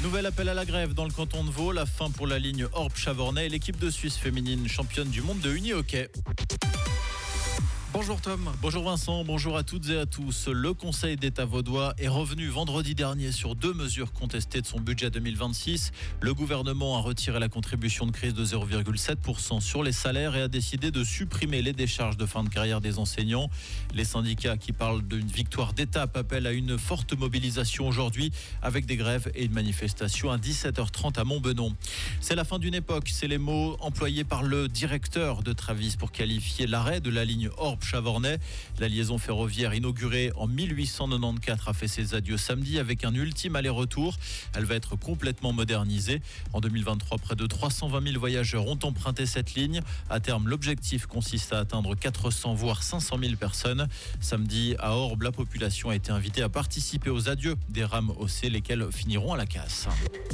Nouvel appel à la grève dans le canton de Vaud. La fin pour la ligne Orbe-Chavornay et l'équipe de Suisse féminine championne du monde de uni-hockey. Bonjour Tom. Bonjour Vincent, bonjour à toutes et à tous. Le Conseil d'État vaudois est revenu vendredi dernier sur 2 mesures contestées de son budget 2026. Le gouvernement a retiré la contribution de crise de 0,7% sur les salaires et a décidé de supprimer les décharges de fin de carrière des enseignants. Les syndicats qui parlent d'une victoire d'étape appellent à une forte mobilisation aujourd'hui avec des grèves et une manifestation à 17h30 à Montbenon. C'est la fin d'une époque, c'est les mots employés par le directeur de Travis pour qualifier l'arrêt de la ligne Orbe-Chavornay. La liaison ferroviaire inaugurée en 1894 a fait ses adieux samedi avec un ultime aller-retour. Elle va être complètement modernisée. En 2023, près de 320 000 voyageurs ont emprunté cette ligne. À terme, l'objectif consiste à atteindre 400 voire 500 000 personnes. Samedi, à Orbe, la population a été invitée à participer aux adieux des rames haussées, lesquelles finiront à la casse.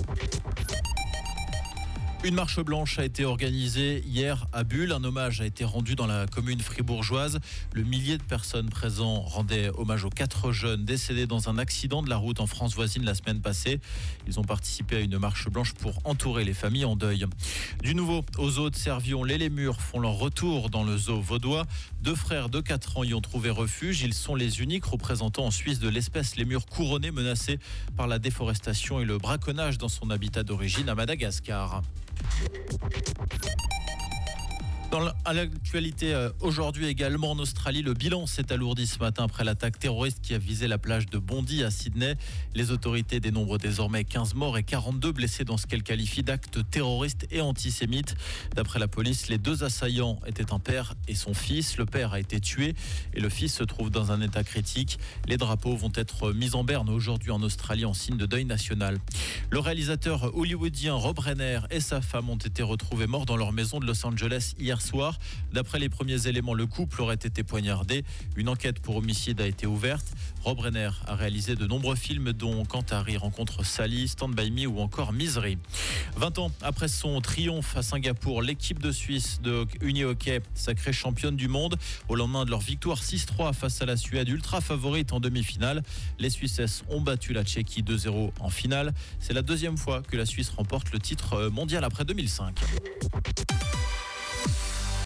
Une marche blanche a été organisée hier à Bulle. Un hommage a été rendu dans la commune fribourgeoise. Le millier de personnes présentes rendaient hommage aux 4 jeunes décédés dans un accident de la route en France voisine la semaine passée. Ils ont participé à une marche blanche pour entourer les familles en deuil. Du nouveau, au zoo de Servion, les lémurs font leur retour dans le zoo vaudois. 2 frères de 4 ans y ont trouvé refuge. Ils sont les uniques représentants en Suisse de l'espèce lémur couronné menacée par la déforestation et le braconnage dans son habitat d'origine à Madagascar. À l'actualité, aujourd'hui également en Australie, le bilan s'est alourdi ce matin après l'attaque terroriste qui a visé la plage de Bondi à Sydney. Les autorités dénombrent désormais 15 morts et 42 blessés dans ce qu'elles qualifient d'actes terroristes et antisémites. D'après la police, les 2 assaillants étaient un père et son fils. Le père a été tué et le fils se trouve dans un état critique. Les drapeaux vont être mis en berne aujourd'hui en Australie en signe de deuil national. Le réalisateur hollywoodien Rob Reiner et sa femme ont été retrouvés morts dans leur maison de Los Angeles hier soir. D'après les premiers éléments, le couple aurait été poignardé. Une enquête pour homicide a été ouverte. Rob Reiner a réalisé de nombreux films dont Quand Harry rencontre Sally, Stand By Me ou encore Misery. 20 ans après son triomphe à Singapour, l'équipe de Suisse de uni-hockey sacrée championne du monde. Au lendemain de leur victoire 6-3 face à la Suède, ultra favorite en demi-finale, les Suissesses ont battu la Tchéquie 2-0 en finale. C'est la 2e fois que la Suisse remporte le titre mondial après 2005.